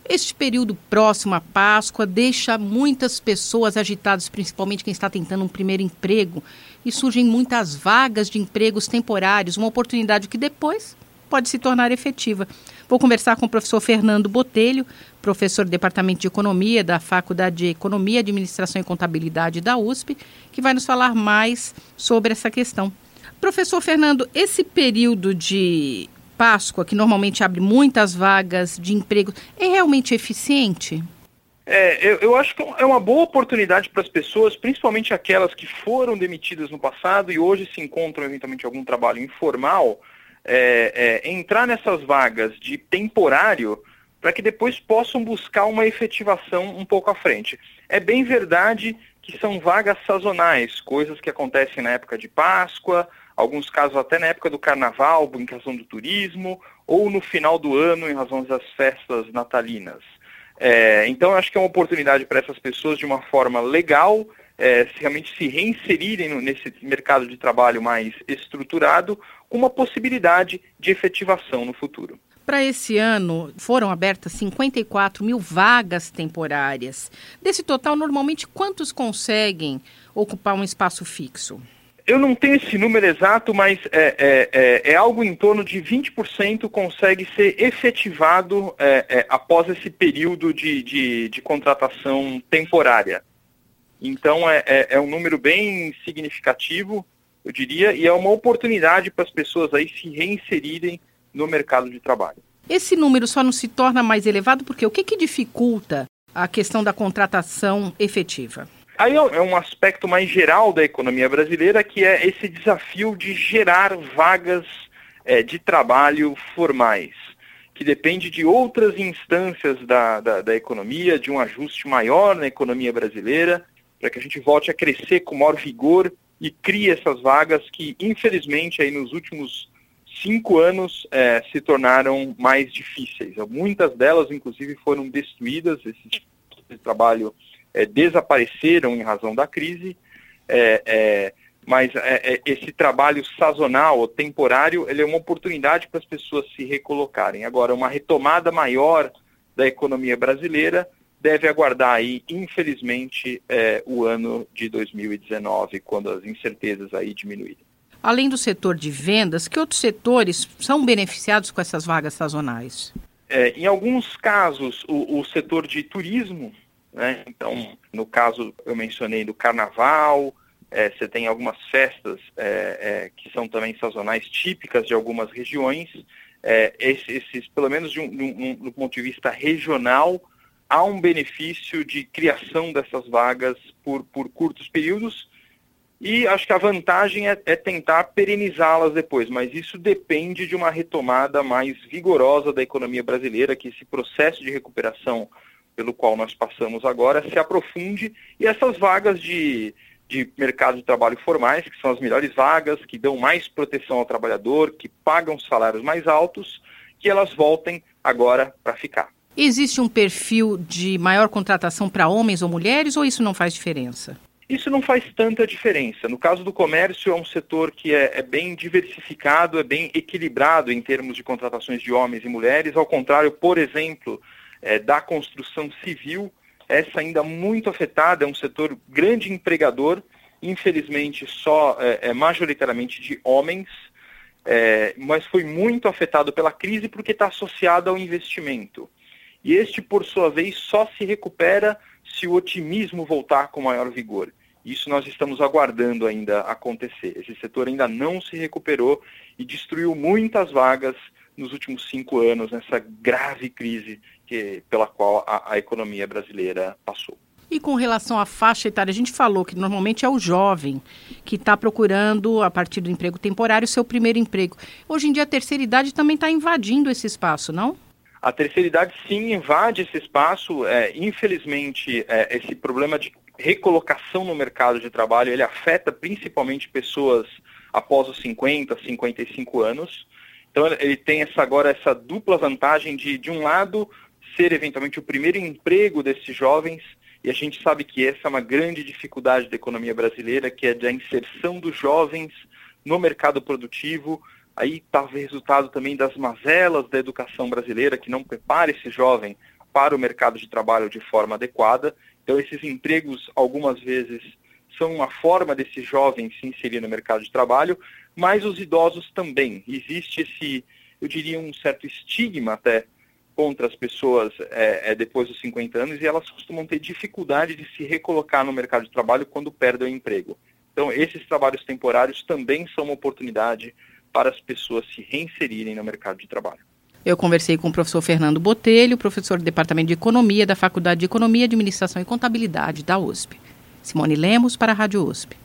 Este período próximo à Páscoa deixa muitas pessoas agitadas, principalmente quem está tentando um primeiro emprego, e surgem muitas vagas de empregos temporários, uma oportunidade que depois pode se tornar efetiva. Vou conversar com o professor Fernando Botelho, professor do Departamento de Economia da Faculdade de Economia, Administração e Contabilidade da USP, que vai nos falar mais sobre essa questão. Professor Fernando, esse período de Páscoa, que normalmente abre muitas vagas de emprego, é realmente eficiente? Eu acho que é uma boa oportunidade para as pessoas, principalmente aquelas que foram demitidas no passado e hoje se encontram eventualmente em algum trabalho informal, entrar nessas vagas de temporário para que depois possam buscar uma efetivação um pouco à frente. É bem verdade que são vagas sazonais, coisas que acontecem na época de Páscoa, alguns casos até na época do Carnaval, em razão do turismo, ou no final do ano, em razão das festas natalinas. Então, eu acho que é uma oportunidade para essas pessoas, de uma forma legal, realmente se reinserirem nesse mercado de trabalho mais estruturado, com uma possibilidade de efetivação no futuro. Para esse ano, foram abertas 54 mil vagas temporárias. Desse total, normalmente, quantos conseguem ocupar um espaço fixo? Eu não tenho esse número exato, mas é algo em torno de 20% consegue ser efetivado após esse período de contratação temporária. Então, é um número bem significativo, eu diria, e é uma oportunidade para as pessoas aí se reinserirem no mercado de trabalho. Esse número só não se torna mais elevado porque o que dificulta a questão da contratação efetiva? Aí é um aspecto mais geral da economia brasileira, que é esse desafio de gerar vagas de trabalho formais, que depende de outras instâncias da economia, de um ajuste maior na economia brasileira, para que a gente volte a crescer com maior vigor e crie essas vagas que, infelizmente, aí nos últimos 5 anos se tornaram mais difíceis. Muitas delas, inclusive, foram destruídas, esses tipos de trabalho desapareceram em razão da crise, mas esse trabalho sazonal ou temporário, ele é uma oportunidade para as pessoas se recolocarem. Agora, uma retomada maior da economia brasileira deve aguardar aí, infelizmente, o ano de 2019, quando as incertezas aí diminuírem. Além do setor de vendas, que outros setores são beneficiados com essas vagas sazonais? Em alguns casos, o setor de turismo, né? Então, no caso, eu mencionei do Carnaval, você tem algumas festas que são também sazonais, típicas de algumas regiões. Esses, pelo menos do ponto de vista regional, há um benefício de criação dessas vagas por curtos períodos, e acho que a vantagem é tentar perenizá-las depois, mas isso depende de uma retomada mais vigorosa da economia brasileira, que esse processo de recuperação pelo qual nós passamos agora se aprofunde, e essas vagas de mercado de trabalho formais, que são as melhores vagas, que dão mais proteção ao trabalhador, que pagam salários mais altos, que elas voltem agora para ficar. Existe um perfil de maior contratação para homens ou mulheres, ou isso não faz diferença? Isso não faz tanta diferença. No caso do comércio, é um setor que é bem diversificado, é bem equilibrado em termos de contratações de homens e mulheres, ao contrário, por exemplo, da construção civil, essa ainda muito afetada, é um setor grande empregador, infelizmente só majoritariamente de homens, mas foi muito afetado pela crise porque está associado ao investimento. E este, por sua vez, só se recupera se o otimismo voltar com maior vigor. Isso nós estamos aguardando ainda acontecer. Esse setor ainda não se recuperou e destruiu muitas vagas nos últimos 5 anos, nessa grave crise pela qual a economia brasileira passou. E com relação à faixa etária, a gente falou que normalmente é o jovem que está procurando, a partir do emprego temporário, seu primeiro emprego. Hoje em dia a terceira idade também está invadindo esse espaço, não? A terceira idade, sim, invade esse espaço. Infelizmente, esse problema de recolocação no mercado de trabalho, ele afeta principalmente pessoas após os 50, 55 anos. Então, ele tem agora essa dupla vantagem de um lado, ser eventualmente o primeiro emprego desses jovens, e a gente sabe que essa é uma grande dificuldade da economia brasileira, que é da inserção dos jovens no mercado produtivo. Aí está o resultado também das mazelas da educação brasileira, que não prepara esse jovem para o mercado de trabalho de forma adequada. Então, esses empregos, algumas vezes, são uma forma desse jovem se inserir no mercado de trabalho, mas os idosos também. Existe esse, eu diria, um certo estigma até contra as pessoas depois dos 50 anos, e elas costumam ter dificuldade de se recolocar no mercado de trabalho quando perdem o emprego. Então, esses trabalhos temporários também são uma oportunidade para as pessoas se reinserirem no mercado de trabalho. Eu conversei com o professor Fernando Botelho, professor do Departamento de Economia da Faculdade de Economia, Administração e Contabilidade da USP. Simone Lemos para a Rádio USP.